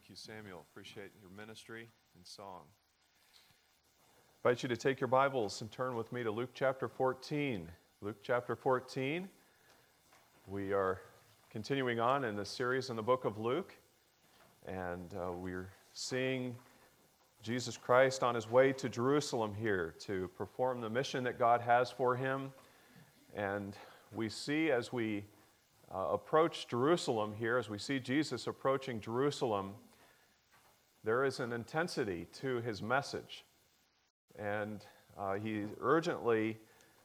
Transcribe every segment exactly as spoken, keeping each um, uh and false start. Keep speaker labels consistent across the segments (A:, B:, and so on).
A: Thank you, Samuel. Appreciate your ministry and song. I invite you to take your Bibles and turn with me to Luke chapter fourteen. Luke chapter fourteen. We are continuing on in the series in the book of Luke, and uh, we're seeing Jesus Christ on his way to Jerusalem here to perform the mission that God has for him. And we see as we uh, approach Jerusalem here, as we see Jesus approaching Jerusalem, there is an intensity to his message. And uh, he's urgently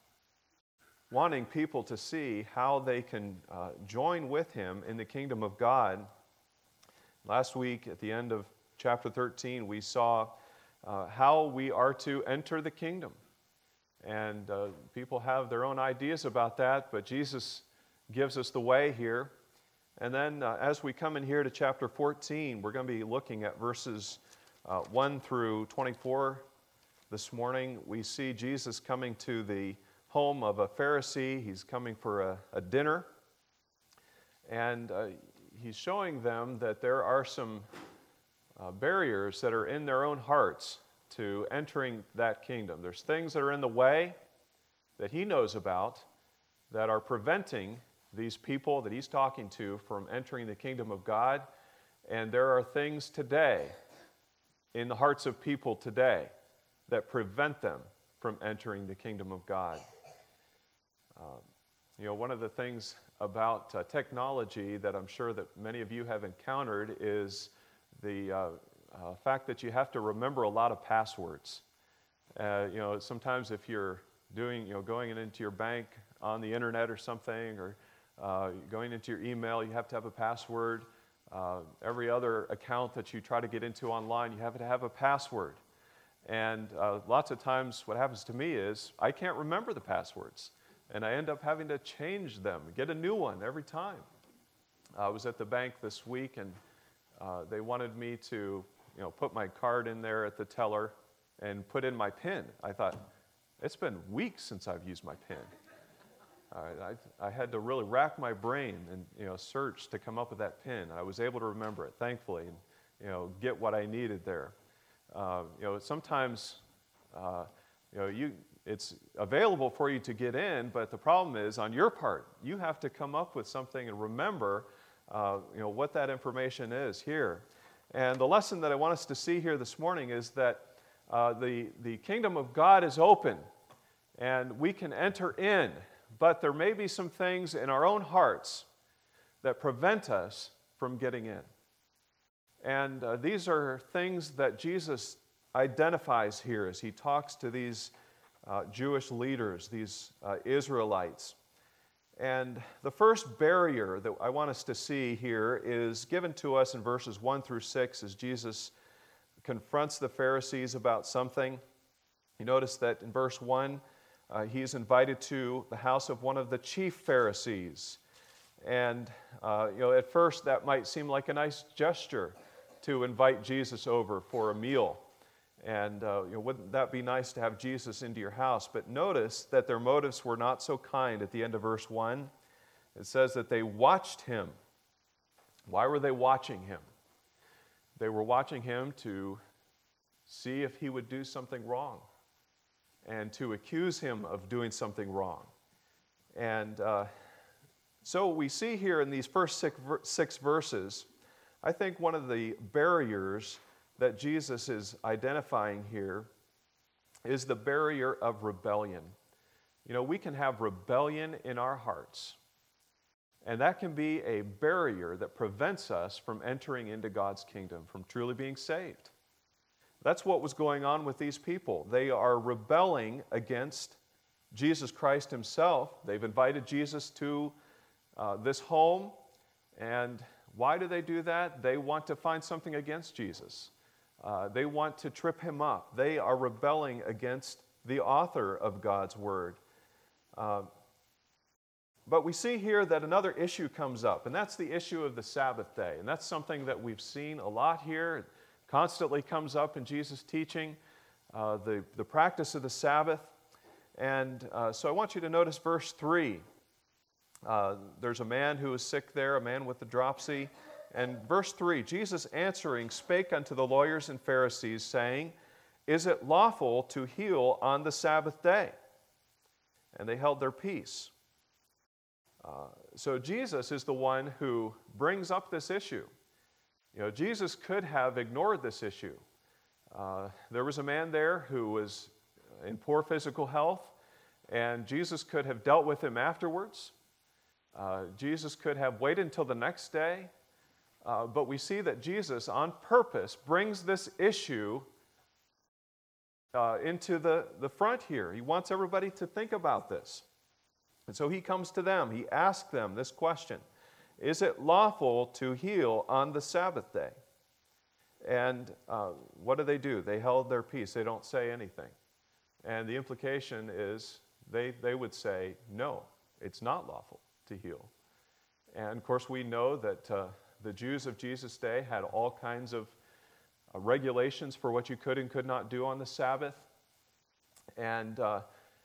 A: wanting people to see how they can uh, join with him in the kingdom of God. Last week, at the end of chapter thirteen, we saw uh, how we are to enter the kingdom. And uh, people have their own ideas about that, but Jesus gives us the way here. And then uh, as we come in here to chapter fourteen, we're going to be looking at verses uh, one through twenty-four this morning. We see Jesus coming to the home of a Pharisee. He's coming for a, a dinner. And uh, he's showing them that there are some uh, barriers that are in their own hearts to entering that kingdom. There's things that are in the way that he knows about that are preventing these people that he's talking to from entering the kingdom of God. And there are things today in the hearts of people today that prevent them from entering the kingdom of God. Um, you know, one of the things about uh, technology that I'm sure that many of you have encountered is the uh, uh, fact that you have to remember a lot of passwords. Uh, you know, sometimes if you're doing, you know, going into your bank on the internet or something, or uh, going into your email, you have to have a password. Uh, every other account that you try to get into online, you have to have a password. And uh, lots of times what happens to me is I can't remember the passwords, and I end up having to change them, get a new one every time. I was at the bank this week, and uh, they wanted me to, you know, put my card in there at the teller and put in my PIN. I thought, it's been weeks since I've used my PIN. Uh, I, I had to really rack my brain and, you know, search to come up with that PIN. I was able to remember it, thankfully, and, you know, get what I needed there. Uh, you know, sometimes, uh, you know, you, it's available for you to get in, but the problem is on your part, you have to come up with something and remember, uh, you know, what that information is here. And the lesson that I want us to see here this morning is that uh, the, the kingdom of God is open, and we can enter in, but there may be some things in our own hearts that prevent us from getting in. And uh, these are things that Jesus identifies here as he talks to these uh, Jewish leaders, these uh, Israelites. And the first barrier that I want us to see here is given to us in verses one through six as Jesus confronts the Pharisees about something. You notice that in verse one, uh, he's invited to the house of one of the chief Pharisees. And uh, you know, at first that might seem like a nice gesture to invite Jesus over for a meal. And uh, you know, wouldn't that be nice to have Jesus into your house? But notice that their motives were not so kind at the end of verse one. It says that they watched him. Why were they watching him? They were watching him to see if he would do something wrong and to accuse him of doing something wrong. And uh, so we see here in these first six, six verses, I think one of the barriers that Jesus is identifying here is the barrier of rebellion. You know, we can have rebellion in our hearts, and that can be a barrier that prevents us from entering into God's kingdom, from truly being saved. That's what was going on with these people. They are rebelling against Jesus Christ himself. They've invited Jesus to uh, this home, and why do they do that? They want to find something against Jesus. Uh, they want to trip him up. They are rebelling against the author of God's word. Uh, but we see here that another issue comes up, and that's the issue of the Sabbath day. And that's something that we've seen a lot here. It constantly comes up in Jesus' teaching, uh, the, the practice of the Sabbath. And uh, so I want you to notice verse three. Uh, there's a man who is sick there, a man with the dropsy, And verse three, Jesus answering spake unto the lawyers and Pharisees, saying, Is it lawful to heal on the Sabbath day? And they held their peace. Uh, so Jesus is the one who brings up this issue. You know, Jesus could have ignored this issue. Uh, there was a man there who was in poor physical health, and Jesus could have dealt with him afterwards. Uh, Jesus could have waited until the next day. Uh, but we see that Jesus, on purpose, brings this issue uh, into the, the front here. He wants everybody to think about this. And so he comes to them. He asks them this question: Is it lawful to heal on the Sabbath day? And uh, what do they do? They held their peace. They don't say anything. And the implication is they, they would say, no, it's not lawful to heal. And of course, we know that uh, the Jews of Jesus' day had all kinds of uh, regulations for what you could and could not do on the Sabbath. And uh,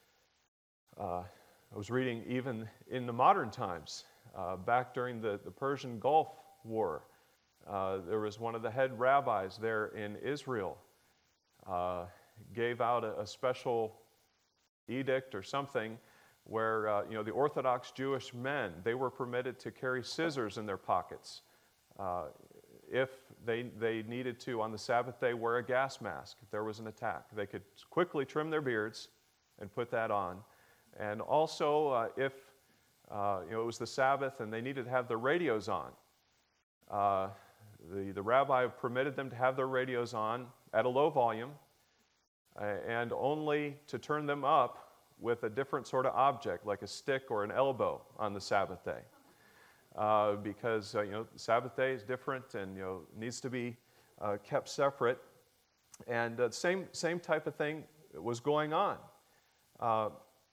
A: uh, I was reading even in the modern times, uh, back during the, the Persian Gulf War, uh, there was one of the head rabbis there in Israel, uh, gave out a, a special edict or something where uh, you know, the Orthodox Jewish men, they were permitted to carry scissors in their pockets uh, if they, they needed to, on the Sabbath day, wear a gas mask if there was an attack. They could quickly trim their beards and put that on. And also, uh, if uh, you know, it was the Sabbath and they needed to have their radios on, uh, the, the rabbi permitted them to have their radios on at a low volume uh, and only to turn them up with a different sort of object, like a stick or an elbow, on the Sabbath day. Uh, because uh, you know, Sabbath day is different and you know, needs to be uh, kept separate. And uh, same, same type of thing was going on. Uh,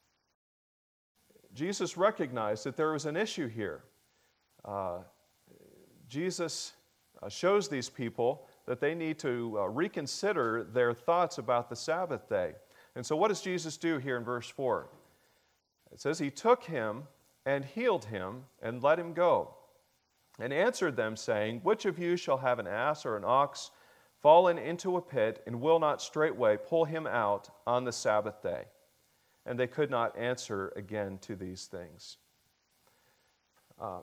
A: Jesus recognized that there was an issue here. Uh, Jesus uh, shows these people that they need to uh, reconsider their thoughts about the Sabbath day. And so what does Jesus do here in verse four? It says, He took him and healed him and let him go, and answered them, saying, Which of you shall have an ass or an ox fallen into a pit, and will not straightway pull him out on the Sabbath day? And they could not answer again to these things. Uh,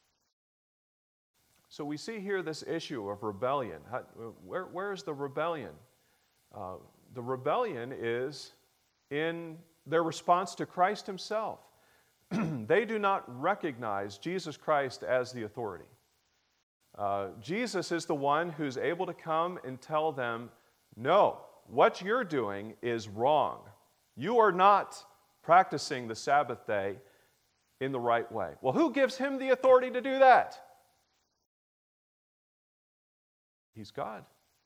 A: so we see here this issue of rebellion. How, where, where is the rebellion? Uh, the rebellion is in their response to Christ himself. They do not recognize Jesus Christ as the authority. Uh, Jesus is the one who's able to come and tell them, no, what you're doing is wrong. You are not practicing the Sabbath day in the right way. Well, who gives him the authority to do that? He's God.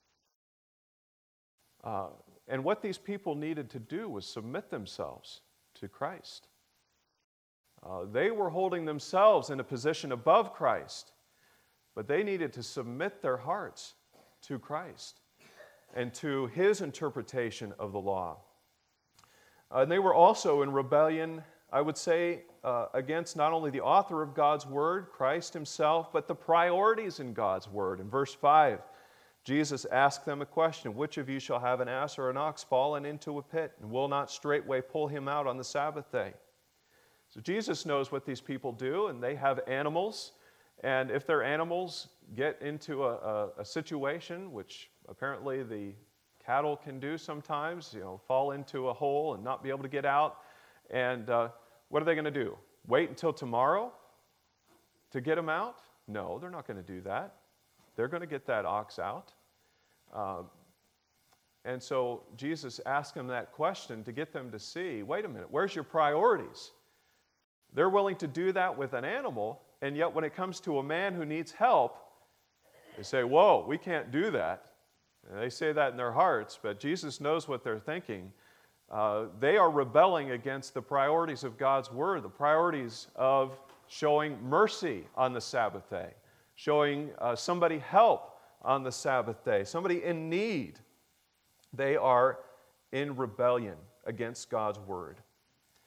A: Uh, and what these people needed to do was submit themselves to Christ. Uh, they were holding themselves in a position above Christ, but they needed to submit their hearts to Christ and to his interpretation of the law. Uh, and they were also in rebellion, I would say, uh, against not only the author of God's Word, Christ himself, but the priorities in God's Word. In verse five, Jesus asked them a question: Which of you shall have an ass or an ox fallen into a pit, and will not straightway pull him out on the Sabbath day? So Jesus knows what these people do, and they have animals. And if their animals get into a, a, a situation, which apparently the cattle can do sometimes, you know, fall into a hole and not be able to get out, and uh, what are they going to do? Wait until tomorrow to get them out? No, they're not going to do that. They're going to get that ox out. Uh, and so Jesus asked them that question to get them to see, wait a minute, where's your priorities? They're willing to do that with an animal, and yet when it comes to a man who needs help, they say, whoa, we can't do that. And they say that in their hearts, but Jesus knows what they're thinking. Uh, they are rebelling against the priorities of God's Word, the priorities of showing mercy on the Sabbath day, showing uh, somebody help on the Sabbath day, somebody in need. They are in rebellion against God's Word.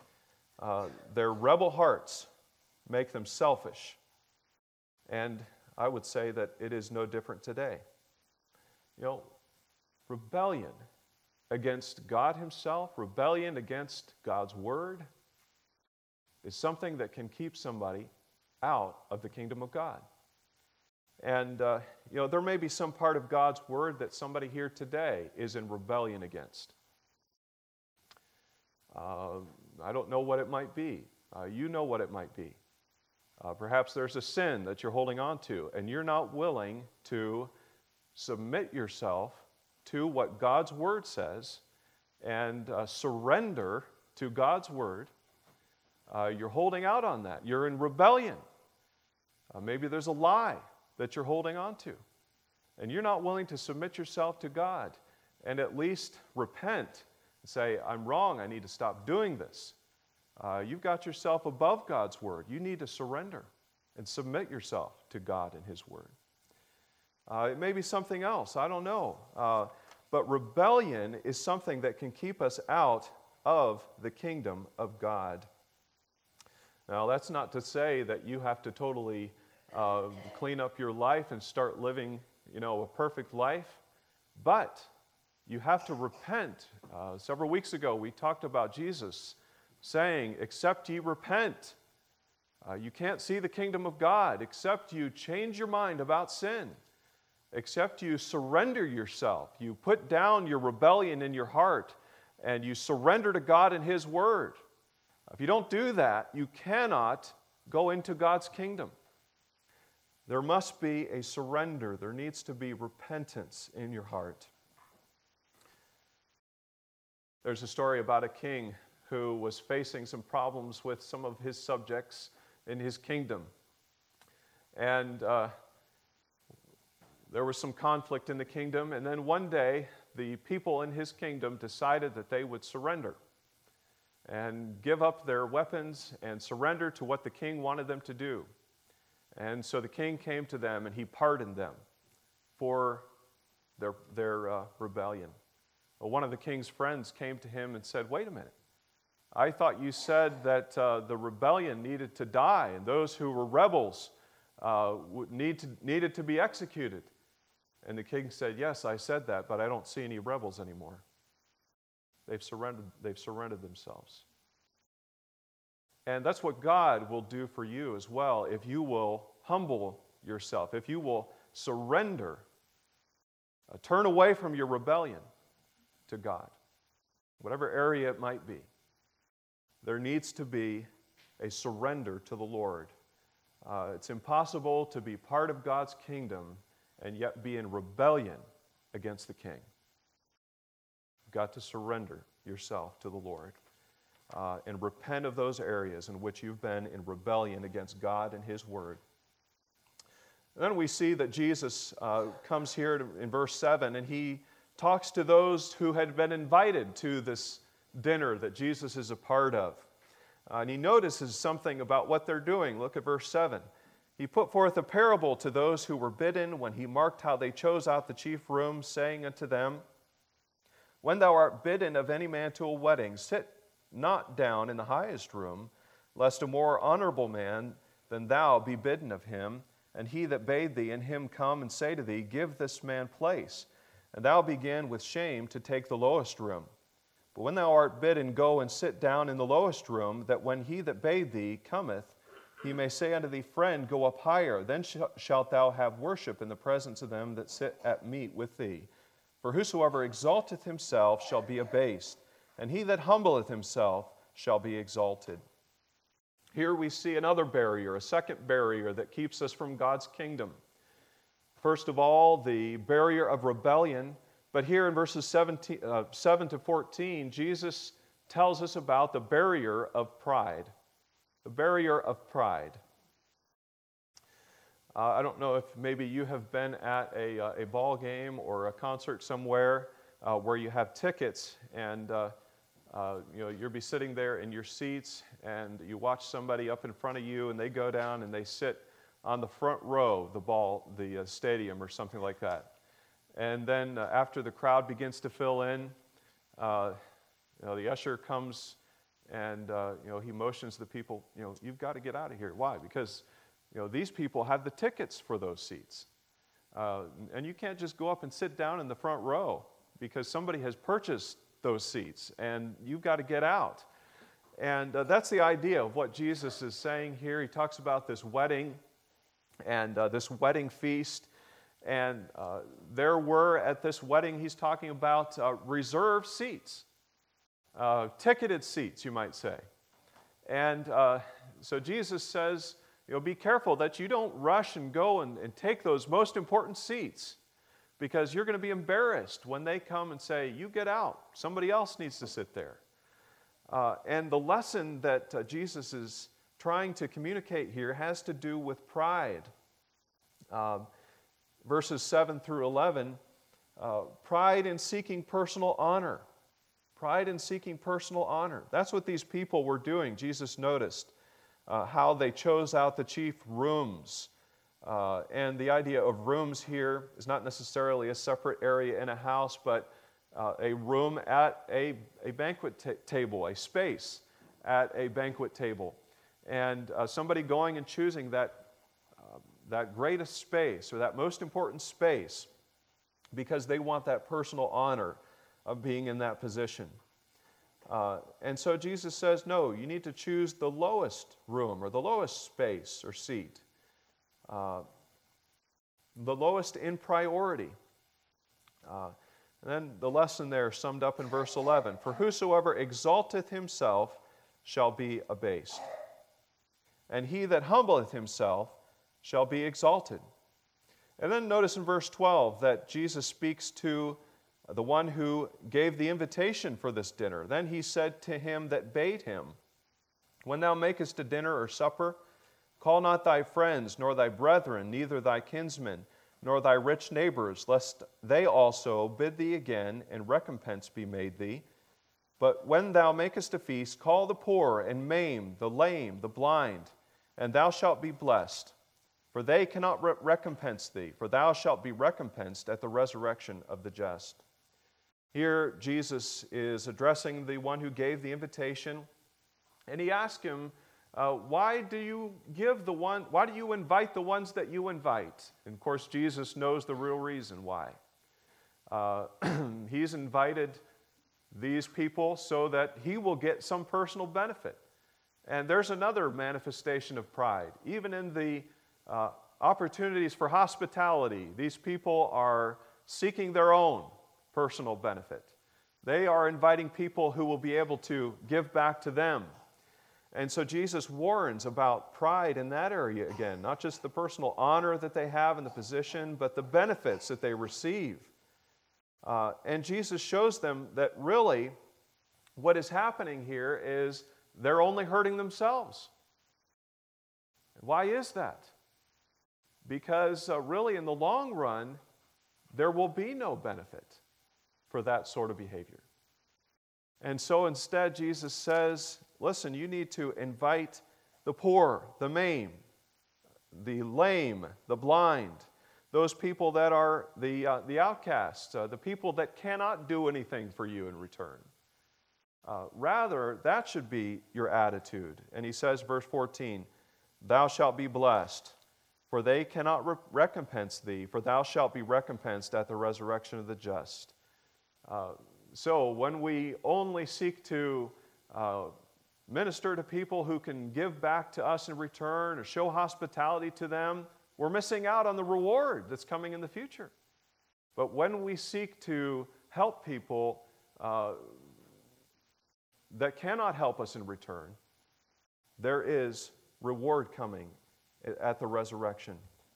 A: Uh, their rebel hearts make them selfish. And I would say that it is no different today. You know, rebellion against God himself, rebellion against God's word, is something that can keep somebody out of the kingdom of God. And, uh, you know, there may be some part of God's word that somebody here today is in rebellion against. Uh, I don't know what it might be. Uh, you know what it might be. Uh, perhaps there's a sin that you're holding on to, and you're not willing to submit yourself to what God's word says and uh, surrender to God's word. Uh, you're holding out on that. You're in rebellion. Uh, maybe there's a lie that you're holding on to, and you're not willing to submit yourself to God and at least repent and say, I'm wrong, I need to stop doing this. Uh, you've got yourself above God's word. You need to surrender and submit yourself to God and his word. Uh, it may be something else, I don't know. Uh, but rebellion is something that can keep us out of the kingdom of God. Now, that's not to say that you have to totally uh, clean up your life and start living, you know, a perfect life, but you have to repent. Uh, several weeks ago, we talked about Jesus saying, except ye repent. Uh, you can't see the kingdom of God except you change your mind about sin, except you surrender yourself. You put down your rebellion in your heart and you surrender to God and his word. If you don't do that, you cannot go into God's kingdom. There must be a surrender. There needs to be repentance in your heart. There's a story about a king who was facing some problems with some of his subjects in his kingdom. And uh, there was some conflict in the kingdom, and then one day the people in his kingdom decided that they would surrender and give up their weapons and surrender to what the king wanted them to do. And so the king came to them and he pardoned them for their, their uh, rebellion. Well, one of the king's friends came to him and said, wait a minute, I thought you said that uh, the rebellion needed to die and those who were rebels uh, would need to, needed to be executed. And the king said, yes, I said that, but I don't see any rebels anymore. They've surrendered, they've surrendered themselves. And that's what God will do for you as well if you will humble yourself, if you will surrender, uh, turn away from your rebellion to God, whatever area it might be. There needs to be a surrender to the Lord. Uh, it's impossible to be part of God's kingdom and yet be in rebellion against the king. You've got to surrender yourself to the Lord uh, and repent of those areas in which you've been in rebellion against God and his word. And then we see that Jesus uh, comes here to, in verse seven, and he talks to those who had been invited to this dinner that Jesus is a part of. Uh, and he notices something about what they're doing. Look at verse seven. He put forth a parable to those who were bidden when he marked how they chose out the chief rooms, saying unto them, when thou art bidden of any man to a wedding, sit not down in the highest room, lest a more honorable man than thou be bidden of him, and he that bade thee and him come and say to thee, give this man place, and thou begin with shame to take the lowest room. But when thou art bidden, go and sit down in the lowest room, that when he that bade thee cometh, he may say unto thee, friend, go up higher. Then sh- shalt thou have worship in the presence of them that sit at meat with thee. For whosoever exalteth himself shall be abased, and he that humbleth himself shall be exalted. Here we see another barrier, a second barrier that keeps us from God's kingdom. First of all, the barrier of rebellion. But here in verses seventeen, uh, seven to fourteen, Jesus tells us about the barrier of pride. The barrier of pride. Uh, I don't know if maybe you have been at a, uh, a ball game or a concert somewhere uh, where you have tickets and uh, uh, you know, you'll be sitting there in your seats and you watch somebody up in front of you and they go down and they sit on the front row of the ball, the uh, stadium or something like that. And then uh, after the crowd begins to fill in, uh, you know, the usher comes and uh, you know, he motions to the people, you know, you've got to get out of here. Why? Because you know, these people have the tickets for those seats. Uh, and you can't just go up and sit down in the front row because somebody has purchased those seats and you've got to get out. And uh, that's the idea of what Jesus is saying here. He talks about this wedding and uh, this wedding feast. And uh, there were at this wedding, he's talking about uh, reserved seats, uh, ticketed seats, you might say. And uh, so Jesus says, you know, be careful that you don't rush and go and, and take those most important seats, because you're going to be embarrassed when they come and say, you get out. Somebody else needs to sit there. Uh, and the lesson that uh, Jesus is trying to communicate here has to do with pride. Uh, verses seven through eleven, uh, pride in seeking personal honor. Pride in seeking personal honor. That's what these people were doing. Jesus noticed uh, how they chose out the chief rooms. Uh, and the idea of rooms here is not necessarily a separate area in a house, but uh, a room at a, a banquet ta- table, a space at a banquet table. And uh, somebody going and choosing that, uh, that greatest space or that most important space because they want that personal honor of being in that position. Uh, and so Jesus says, no, you need to choose the lowest room or the lowest space or seat. Uh, the lowest in priority. Uh, and then the lesson there summed up in verse eleven. For whosoever exalteth himself shall be abased, and he that humbleth himself shall be exalted. And then notice in verse twelve that Jesus speaks to the one who gave the invitation for this dinner. Then he said to him that bade him, when thou makest a dinner or supper, call not thy friends, nor thy brethren, neither thy kinsmen, nor thy rich neighbors, lest they also bid thee again, and recompense be made thee. But when thou makest a feast, call the poor, and maim, the lame, the blind, and thou shalt be blessed. For they cannot re- recompense thee, for thou shalt be recompensed at the resurrection of the just. Here, Jesus is addressing the one who gave the invitation, and he asked him, Uh, why do you give the one, why do you invite the ones that you invite? And of course, Jesus knows the real reason why. Uh, he's invited these people so that he will get some personal benefit. And there's another manifestation of pride. Even in the uh, opportunities for hospitality, these people are seeking their own personal benefit. They are inviting people who will be able to give back to them. And so Jesus warns about pride in that area again, not just the personal honor that they have in the position, but the benefits that they receive. Uh, and Jesus shows them that really what is happening here is they're only hurting themselves. Why is that? Because uh, really in the long run, there will be no benefit for that sort of behavior. And so instead, Jesus says, listen, you need to invite the poor, the maimed, the lame, the blind, those people that are the, uh, the outcasts, uh, the people that cannot do anything for you in return. Uh, rather, that should be your attitude. And he says, verse fourteen, thou shalt be blessed, for they cannot re- recompense thee, for thou shalt be recompensed at the resurrection of the just. Uh, so when we only seek to uh, minister to people who can give back to us in return or show hospitality to them, we're missing out on the reward that's coming in the future. But when we seek to help people uh, that cannot help us in return, there is reward coming at the resurrection.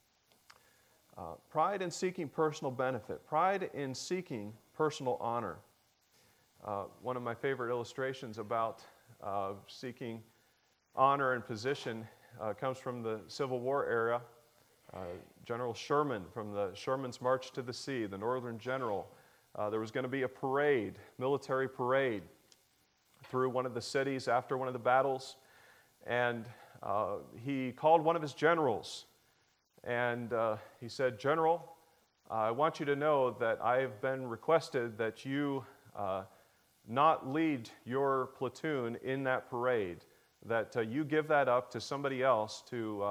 A: Uh, pride in seeking personal benefit, pride in seeking personal honor. Uh, one of my favorite illustrations about uh, seeking honor and position uh, comes from the Civil War era. Uh, General Sherman, from the Sherman's March to the Sea, the Northern General, uh, there was going to be a parade, military parade, through one of the cities after one of the battles, and uh, he called one of his generals, and uh, he said, General, uh, I want you to know that I have been requested that you uh, not lead your platoon in that parade, that uh, you give that up to somebody else to uh,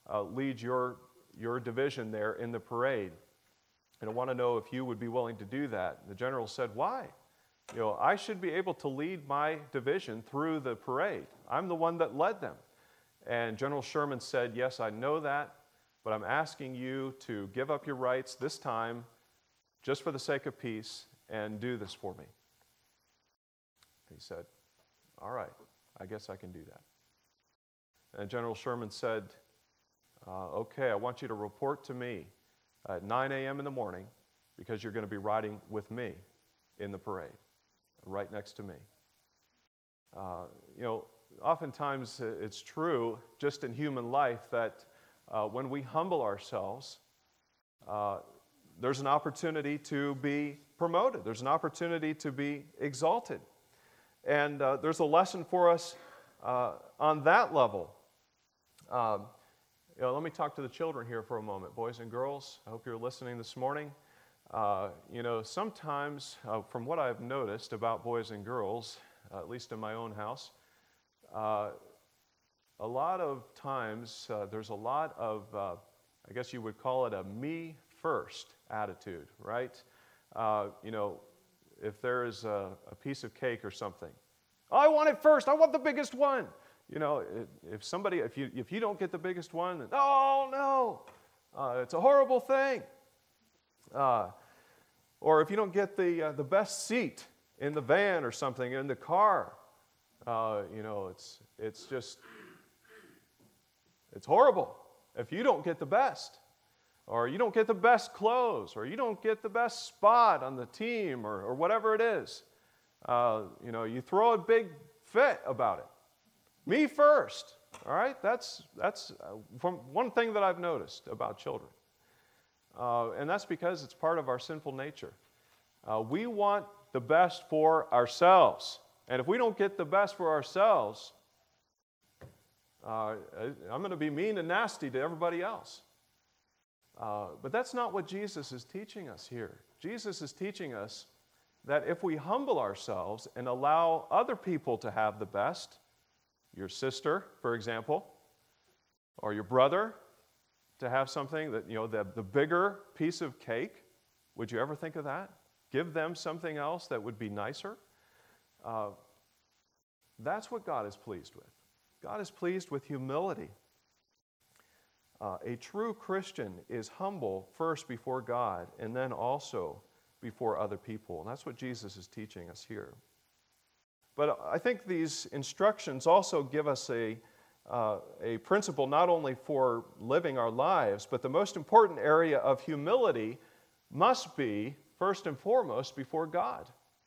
A: uh, lead your, your division there in the parade. And I want to know if you would be willing to do that. And the general said, why? You know, I should be able to lead my division through the parade. I'm the one that led them. And General Sherman said, yes, I know that, but I'm asking you to give up your rights this time just for the sake of peace and do this for me. He said, all right, I guess I can do that. And General Sherman said, uh, okay, I want you to report to me at nine a.m. in the morning because you're going to be riding with me in the parade, right next to me. Uh, you know, oftentimes it's true just in human life that uh, when we humble ourselves, uh, there's an opportunity to be promoted. There's an opportunity to be exalted. And uh, there's a lesson for us uh, on that level. Um, you know, let me talk to the children here for a moment. Boys and girls, I hope you're listening this morning. Uh, you know, sometimes, uh, from what I've noticed about boys and girls, uh, at least in my own house, uh, a lot of times uh, there's a lot of, uh, I guess you would call it a me first attitude, right? Uh, you know, if there is a, a piece of cake or something, oh, I want it first, I want the biggest one. You know, if somebody, if you, if you don't get the biggest one, then, oh no, uh, it's a horrible thing. Uh, or if you don't get the, uh, the best seat in the van or something, in the car, uh, you know, it's, it's just, it's horrible if you don't get the best. Or you don't get the best clothes, or you don't get the best spot on the team, or, or whatever it is. Uh, you know, you throw a big fit about it. Me first, all right? That's, that's uh, from one thing that I've noticed about children. Uh, and that's because it's part of our sinful nature. Uh, we want the best for ourselves. And if we don't get the best for ourselves, uh, I'm going to be mean and nasty to everybody else. Uh, but that's not what Jesus is teaching us here. Jesus is teaching us that if we humble ourselves and allow other people to have the best, your sister, for example, or your brother, to have something that, you know, the, the bigger piece of cake, would you ever think of that? Give them something else that would be nicer? Uh, that's what God is pleased with. God is pleased with humility. Uh, a true Christian is humble first before God and then also before other people. And that's what Jesus is teaching us here. But I think these instructions also give us a, uh, a principle not only for living our lives, but the most important area of humility must be first and foremost before God.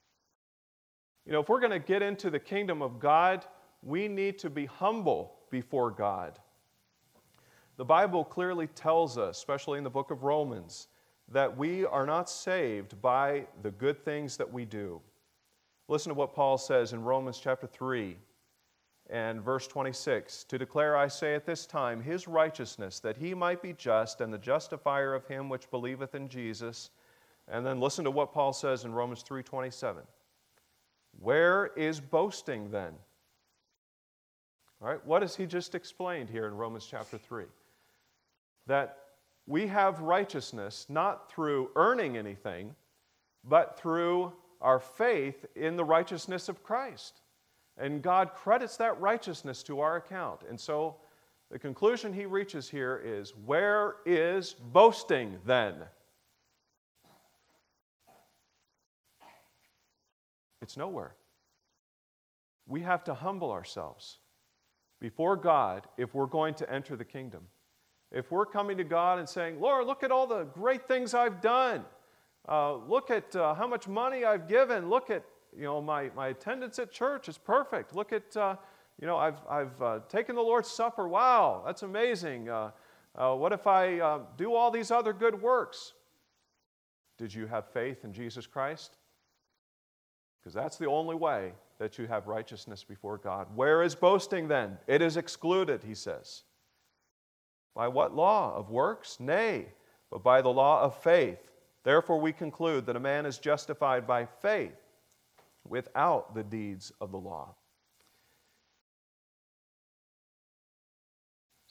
A: You know, if we're going to get into the kingdom of God, we need to be humble before God. The Bible clearly tells us, especially in the book of Romans, that we are not saved by the good things that we do. Listen to what Paul says in Romans chapter three and verse twenty-six. To declare, I say at this time, his righteousness, that he might be just and the justifier of him which believeth in Jesus. And then listen to what Paul says in Romans three twenty-seven. Where is boasting then? All right, what has he just explained here in Romans chapter three? That we have righteousness not through earning anything, but through our faith in the righteousness of Christ. And God credits that righteousness to our account. And so the conclusion he reaches here is, where is boasting then? It's nowhere. We have to humble ourselves before God if we're going to enter the kingdom. If we're coming to God and saying, Lord, look at all the great things I've done. Uh, look at uh, how much money I've given. Look at, you know, my, my attendance at church is perfect. Look at, uh, you know, I've, I've uh, taken the Lord's Supper. Wow, that's amazing. Uh, uh, what if I uh, do all these other good works? Did you have faith in Jesus Christ? Because that's the only way that you have righteousness before God. Where is boasting then? It is excluded, he says. By what law? Of works? Nay, but by the law of faith. Therefore we conclude that a man is justified by faith without the deeds of the law.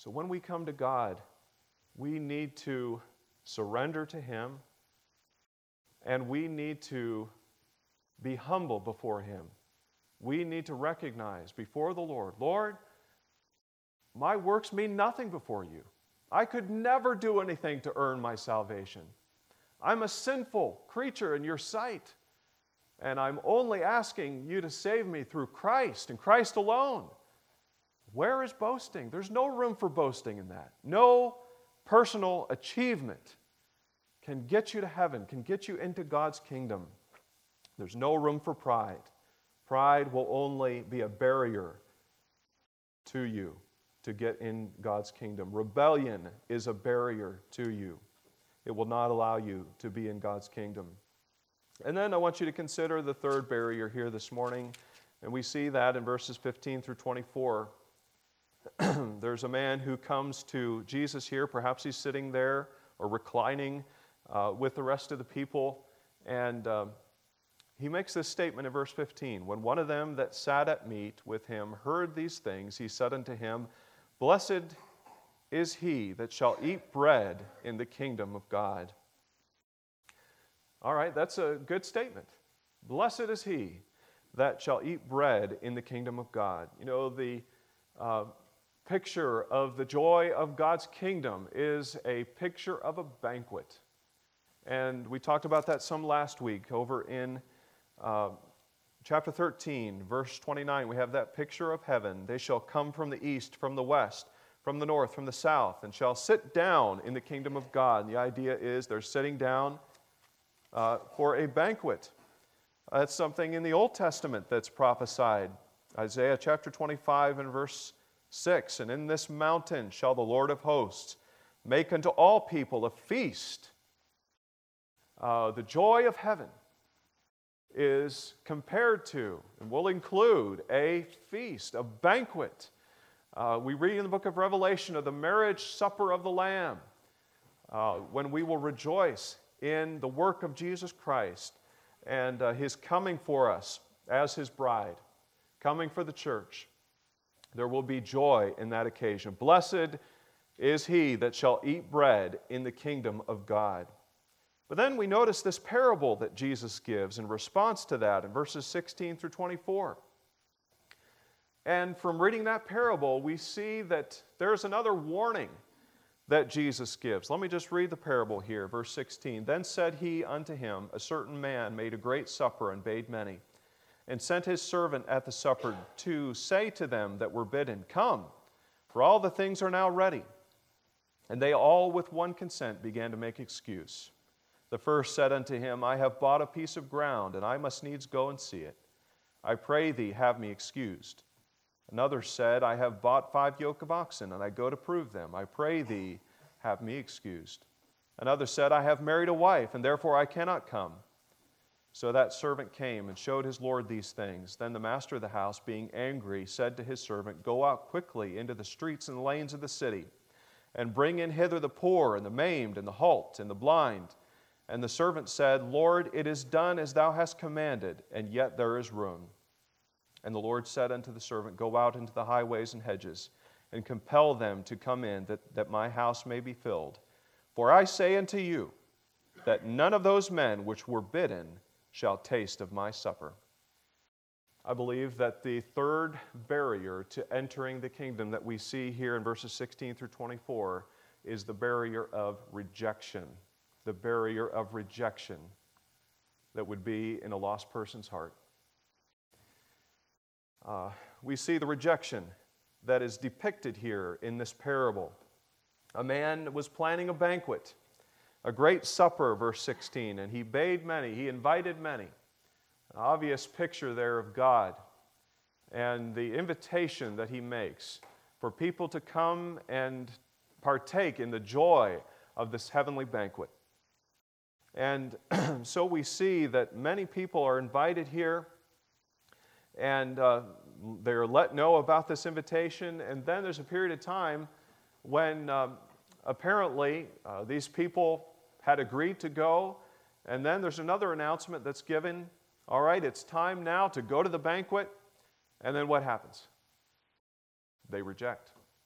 A: So when we come to God, we need to surrender to Him, and we need to be humble before Him. We need to recognize before the Lord, Lord, my works mean nothing before you. I could never do anything to earn my salvation. I'm a sinful creature in your sight, and I'm only asking you to save me through Christ and Christ alone. Where is boasting? There's no room for boasting in that. No personal achievement can get you to heaven, can get you into God's kingdom. There's no room for pride. Pride will only be a barrier to you to get in God's kingdom. Rebellion is a barrier to you. It will not allow you to be in God's kingdom. And then I want you to consider the third barrier here this morning, and we see that in verses fifteen through twenty-four. There's a man who comes to Jesus here. Perhaps he's sitting there or reclining uh, with the rest of the people, and uh, he makes this statement in verse fifteen. When one of them that sat at meat with him heard these things, he said unto him, Blessed is he that shall eat bread in the kingdom of God. All right, that's a good statement. Blessed is he that shall eat bread in the kingdom of God. You know, the uh, picture of the joy of God's kingdom is a picture of a banquet. And we talked about that some last week over in uh, chapter thirteen, verse twenty-nine. We have that picture of heaven. They shall come from the east, from the west, from the north, from the south, and shall sit down in the kingdom of God. And the idea is they're sitting down uh, for a banquet. Uh, that's something in the Old Testament that's prophesied. Isaiah chapter twenty-five and verse six, and in this mountain shall the Lord of hosts make unto all people a feast. Uh, the joy of heaven is compared to and will include a feast, a banquet. Uh, we read in the book of Revelation of the marriage supper of the Lamb, uh, when we will rejoice in the work of Jesus Christ and uh, His coming for us as His bride, coming for the church. There will be joy in that occasion. Blessed is he that shall eat bread in the kingdom of God. But then we notice this parable that Jesus gives in response to that in verses sixteen through twenty-four. And from reading that parable, we see that there's another warning that Jesus gives. Let me just read the parable here, verse sixteen. Then said he unto him, A certain man made a great supper and bade many, and sent his servant at the supper to say to them that were bidden, Come, for all the things are now ready. And they all with one consent began to make excuse. The first said unto him, I have bought a piece of ground, and I must needs go and see it. I pray thee, have me excused. Another said, I have bought five yoke of oxen, and I go to prove them. I pray thee, have me excused. Another said, I have married a wife, and therefore I cannot come. So that servant came and showed his lord these things. Then the master of the house, being angry, said to his servant, Go out quickly into the streets and lanes of the city, and bring in hither the poor, and the maimed, and the halt, and the blind. And the servant said, Lord, it is done as thou hast commanded, and yet there is room. And the Lord said unto the servant, Go out into the highways and hedges, and compel them to come in, that, that my house may be filled. For I say unto you, that none of those men which were bidden shall taste of my supper. I believe that the third barrier to entering the kingdom that we see here in verses sixteen through twenty-four is the barrier of rejection. The barrier of rejection that would be in a lost person's heart. Uh, we see the rejection that is depicted here in this parable. A man was planning a banquet, a great supper, verse sixteen, and he bade many, he invited many. An obvious picture there of God and the invitation that he makes for people to come and partake in the joy of this heavenly banquet. And so we see that many people are invited here, and uh, they're let know about this invitation, and then there's a period of time when um, apparently uh, these people had agreed to go, and then there's another announcement that's given. All right, it's time now to go to the banquet, and then what happens? They reject.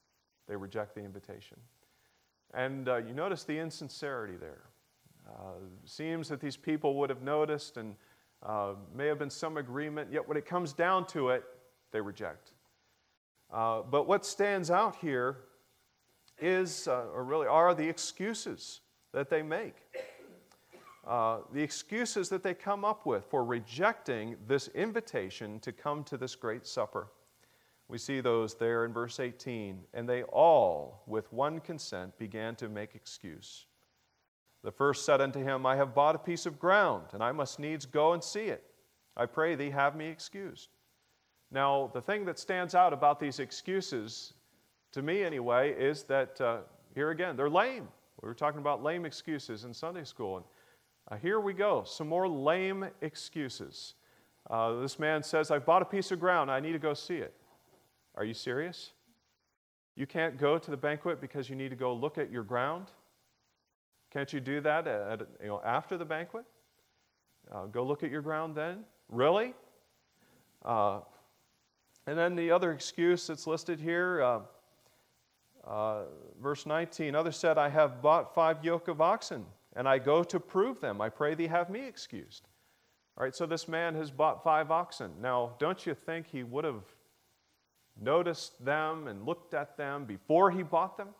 A: They reject the invitation. And uh, you notice the insincerity there. Uh, seems that these people would have noticed and uh, may have been some agreement, yet when it comes down to it, they reject. Uh, but what stands out here is, uh, or really are, the excuses that they make. Uh, the excuses that they come up with for rejecting this invitation to come to this great supper. We see those there in verse eighteen. And they all, with one consent, began to make excuse. The first said unto him, I have bought a piece of ground, and I must needs go and see it. I pray thee, have me excused. Now, the thing that stands out about these excuses, to me anyway, is that, uh, here again, they're lame. We were talking about lame excuses in Sunday school. And uh, here we go, some more lame excuses. Uh, this man says, I've bought a piece of ground, I need to go see it. Are you serious? You can't go to the banquet because you need to go look at your ground? Can't you do that at, you know, after the banquet? Uh, go look at your ground then? Really? Uh, and then the other excuse that's listed here, uh, uh, verse nineteen, others said, I have bought five yoke of oxen, and I go to prove them. I pray thee, have me excused. All right, so this man has bought five oxen. Now, don't you think he would have noticed them and looked at them before he bought them?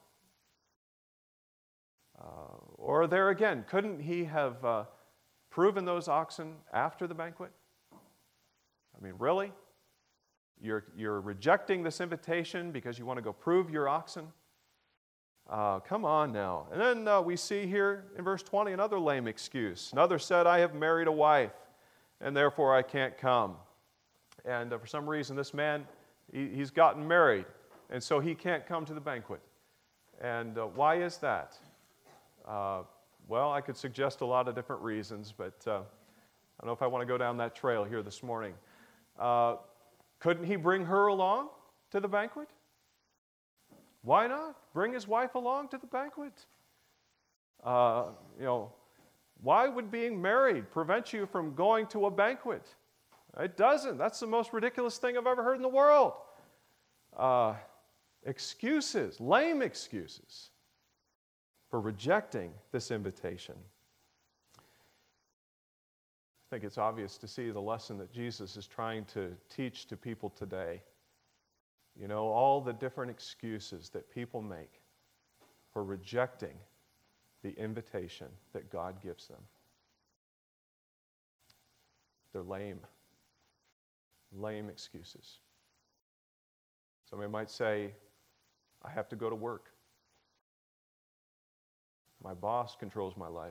A: Uh, or there again, couldn't he have uh, proven those oxen after the banquet? I mean, really? You're, you're rejecting this invitation because you want to go prove your oxen? Uh, come on now. And then uh, we see here in verse twenty another lame excuse. Another said, I have married a wife, and therefore I can't come. And uh, for some reason, this man, he, he's gotten married, and so he can't come to the banquet. And uh, why is that? Uh, well, I could suggest a lot of different reasons, but uh, I don't know if I want to go down that trail here this morning. Uh, couldn't he bring her along to the banquet? Why not? Bring his wife along to the banquet. Uh, you know, why would being married prevent you from going to a banquet? It doesn't. That's the most ridiculous thing I've ever heard in the world. Uh, excuses, lame excuses for rejecting this invitation. I think it's obvious to see the lesson that Jesus is trying to teach to people today. You know, all the different excuses that people make for rejecting the invitation that God gives them. They're lame. Lame excuses. Somebody might say, I have to go to work. My boss controls my life.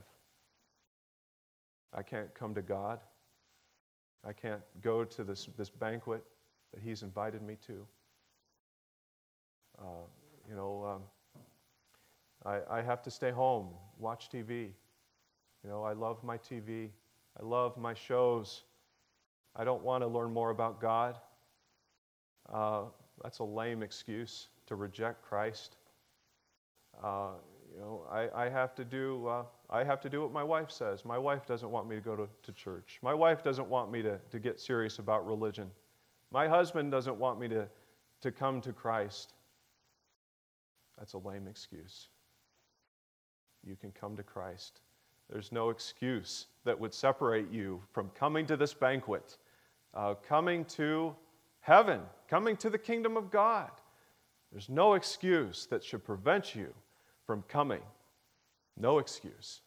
A: I can't come to God. I can't go to this, this banquet that He's invited me to. Uh, you know, um, I, I have to stay home, watch T V. You know, I love my T V. I love my shows. I don't want to learn more about God. Uh, that's a lame excuse to reject Christ. Uh, you know, I, I have to do uh, I have to do what my wife says. My wife doesn't want me to go to, to church. My wife doesn't want me to, to get serious about religion. My husband doesn't want me to, to come to Christ. That's a lame excuse. You can come to Christ. There's no excuse that would separate you from coming to this banquet, uh, coming to heaven, coming to the kingdom of God. There's no excuse that should prevent you from coming. No excuse.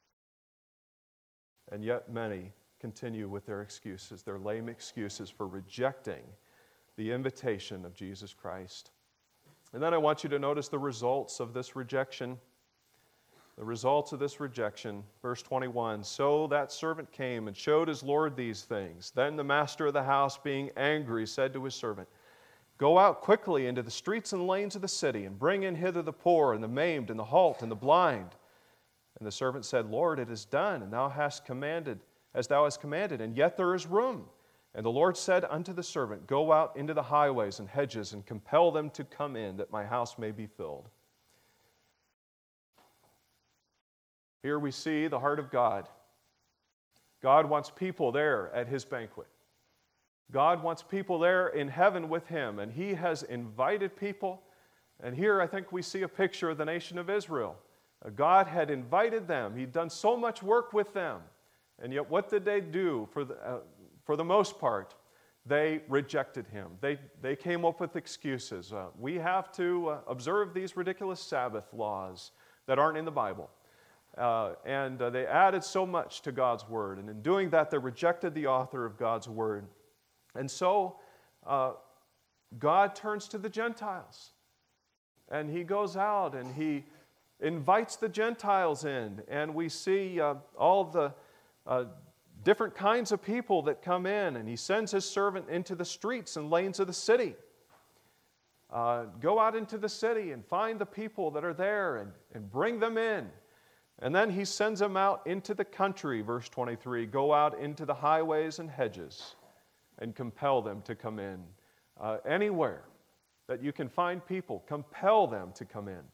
A: And yet many continue with their excuses, their lame excuses for rejecting the invitation of Jesus Christ. And then I want you to notice the results of this rejection. The results of this rejection, verse twenty-one, so that servant came and showed his Lord these things. Then the master of the house, being angry, said to his servant, go out quickly into the streets and lanes of the city, and bring in hither the poor, and the maimed, and the halt, and the blind. And the servant said, Lord, it is done, and thou hast commanded, as thou hast commanded, and yet there is room. And the Lord said unto the servant, go out into the highways and hedges, and compel them to come in, that my house may be filled. Here we see the heart of God. God wants people there at His banquet. God wants people there in heaven with Him, and He has invited people And here I think we see a picture of the nation of Israel. Uh, God had invited them. He'd done so much work with them. And yet what did they do for the, uh, for the most part? They rejected him. They, they came up with excuses. Uh, we have to uh, observe these ridiculous Sabbath laws that aren't in the Bible. Uh, and uh, they added so much to God's Word. And in doing that, they rejected the author of God's Word. And so uh, God turns to the Gentiles. And he goes out and he invites the Gentiles in. And we see uh, all the uh, different kinds of people that come in. And he sends his servant into the streets and lanes of the city. Uh, go out into the city and find the people that are there and, and bring them in. And then he sends them out into the country, verse twenty-three. Go out into the highways and hedges and compel them to come in. Uh, anywhere that you can find people, compel them to come in.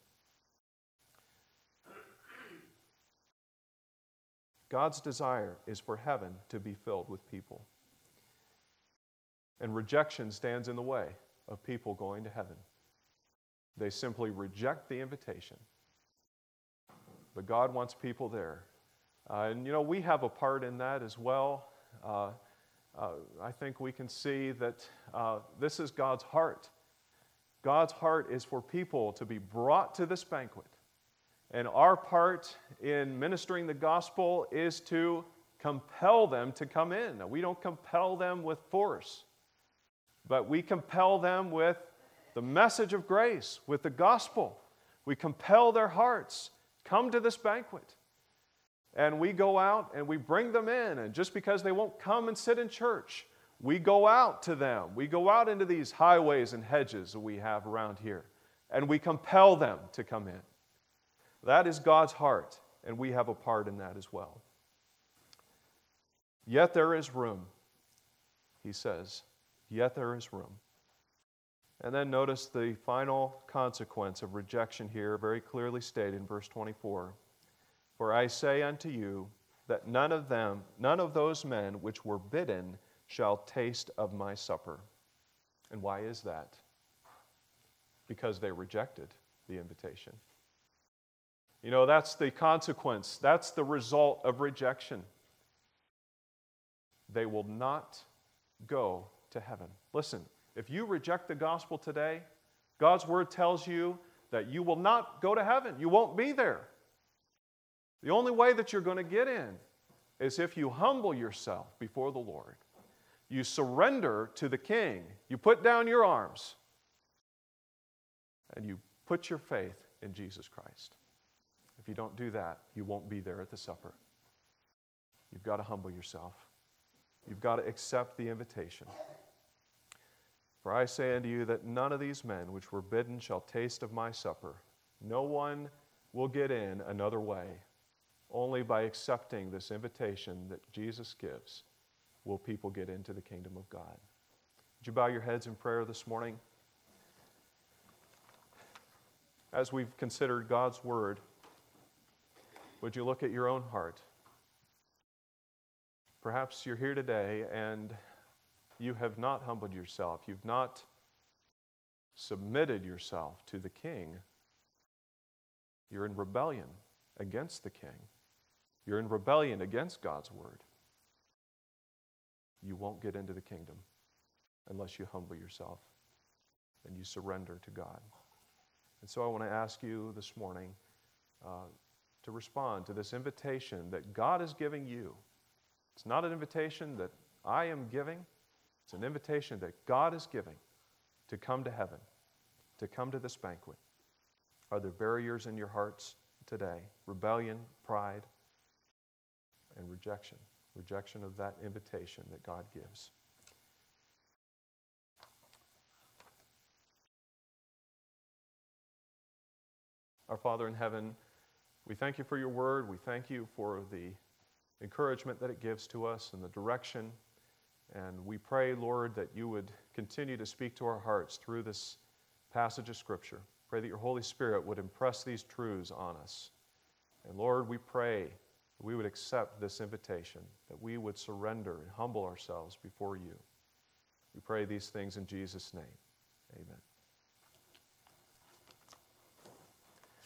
A: God's desire is for heaven to be filled with people. And rejection stands in the way of people going to heaven. They simply reject the invitation. But God wants people there. Uh, and you know, we have a part in that as well. Uh, uh, I think we can see that uh, this is God's heart. God's heart is for people to be brought to this banquet. And our part in ministering the gospel is to compel them to come in. Now, we don't compel them with force, but we compel them with the message of grace, with the gospel. We compel their hearts. Come to this banquet. And we go out and we bring them in. And just because they won't come and sit in church, we go out to them. We go out into these highways and hedges that we have around here. And we compel them to come in. That is God's heart. And we have a part in that as well. Yet there is room, he says. Yet there is room. And then notice the final consequence of rejection here, very clearly stated in verse twenty-four. For I say unto you that none of them, none of those men which were bidden shall taste of my supper. And why is that? Because they rejected the invitation. You know, that's the consequence. That's the result of rejection. They will not go to heaven. Listen. If you reject the gospel today, God's word tells you that you will not go to heaven. You won't be there. The only way that you're going to get in is if you humble yourself before the Lord. You surrender to the King. You put down your arms. And you put your faith in Jesus Christ. If you don't do that, you won't be there at the supper. You've got to humble yourself. You've got to accept the invitation. For I say unto you that none of these men which were bidden shall taste of my supper. No one will get in another way. Only by accepting this invitation that Jesus gives will people get into the kingdom of God. Would you bow your heads in prayer this morning? As we've considered God's word, would you look at your own heart? Perhaps you're here today and you have not humbled yourself. You've not submitted yourself to the King. You're in rebellion against the King. You're in rebellion against God's word. You won't get into the kingdom unless you humble yourself and you surrender to God. And so I want to ask you this morning uh, to respond to this invitation that God is giving you. It's not an invitation that I am giving. It's an invitation that God is giving to come to heaven, to come to this banquet. Are there barriers in your hearts today? Rebellion, pride, and rejection. Rejection of that invitation that God gives. Our Father in heaven, we thank you for your word. We thank you for the encouragement that it gives to us and the direction. And we pray, Lord, that you would continue to speak to our hearts through this passage of Scripture. Pray that your Holy Spirit would impress these truths on us. And Lord, we pray that we would accept this invitation, that we would surrender and humble ourselves before you. We pray these things in Jesus' name. Amen.